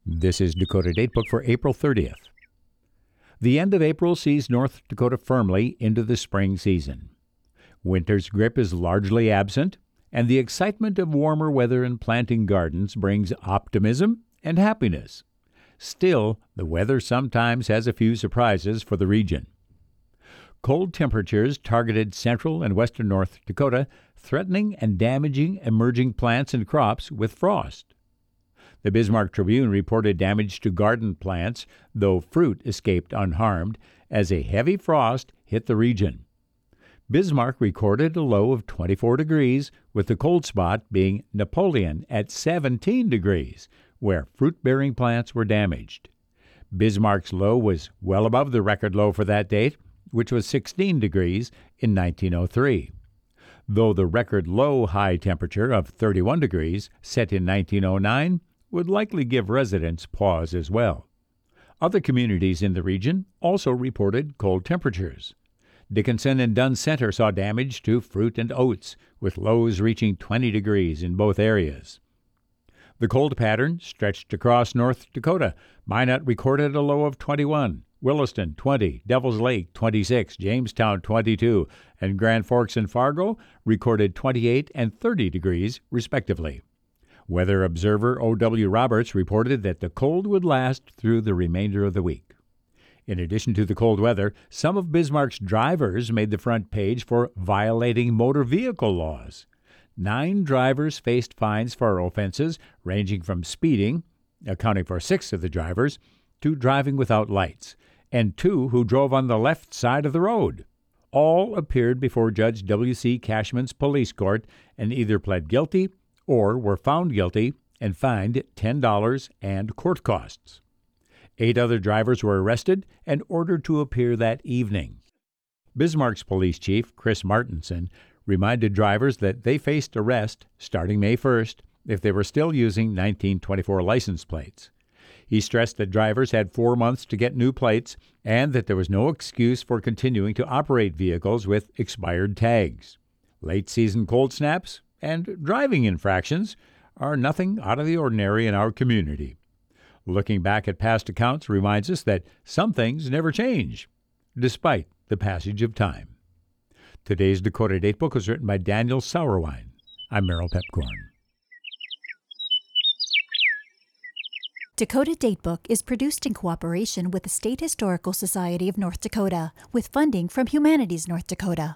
This is Dakota Datebook for April 30th. The end of April sees North Dakota firmly into the spring season. Winter's grip is largely absent, and the excitement of warmer weather and planting gardens brings optimism and happiness. Still, the weather sometimes has a few surprises for the region. Cold temperatures targeted central and western North Dakota, threatening and damaging emerging plants and crops with frost. The Bismarck Tribune reported damage to garden plants, though fruit escaped unharmed, as a heavy frost hit the region. Bismarck recorded a low of 24 degrees, with the cold spot being Napoleon at 17 degrees, where fruit-bearing plants were damaged. Bismarck's low was well above the record low for that date, which was 16 degrees in 1903. Though the record low high temperature of 31 degrees, set in 1909, would likely give residents pause as well. Other communities in the region also reported cold temperatures. Dickinson and Dunn Center saw damage to fruit and oats, with lows reaching 20 degrees in both areas. The cold pattern stretched across North Dakota. Minot recorded a low of 21, Williston 20, Devils Lake 26, Jamestown 22, and Grand Forks and Fargo recorded 28 and 30 degrees respectively. Weather observer O.W. Roberts reported that the cold would last through the remainder of the week. In addition to the cold weather, some of Bismarck's drivers made the front page for violating motor vehicle laws. 9 drivers faced fines for offenses ranging from speeding, accounting for 6 of the drivers, to driving without lights, and 2 who drove on the left side of the road. All appeared before Judge W.C. Cashman's police court and either pled guilty or were found guilty and fined $10 and court costs. 8 other drivers were arrested and ordered to appear that evening. Bismarck's police chief, Chris Martinson, reminded drivers that they faced arrest starting May 1st if they were still using 1924 license plates. He stressed that drivers had 4 months to get new plates and that there was no excuse for continuing to operate vehicles with expired tags. Late-season cold snaps and driving infractions are nothing out of the ordinary in our community. Looking back at past accounts reminds us that some things never change, despite the passage of time. Today's Dakota Datebook was written by Daniel Sauerwein. I'm Merrill Pepcorn. Dakota Datebook is produced in cooperation with the State Historical Society of North Dakota, with funding from Humanities North Dakota.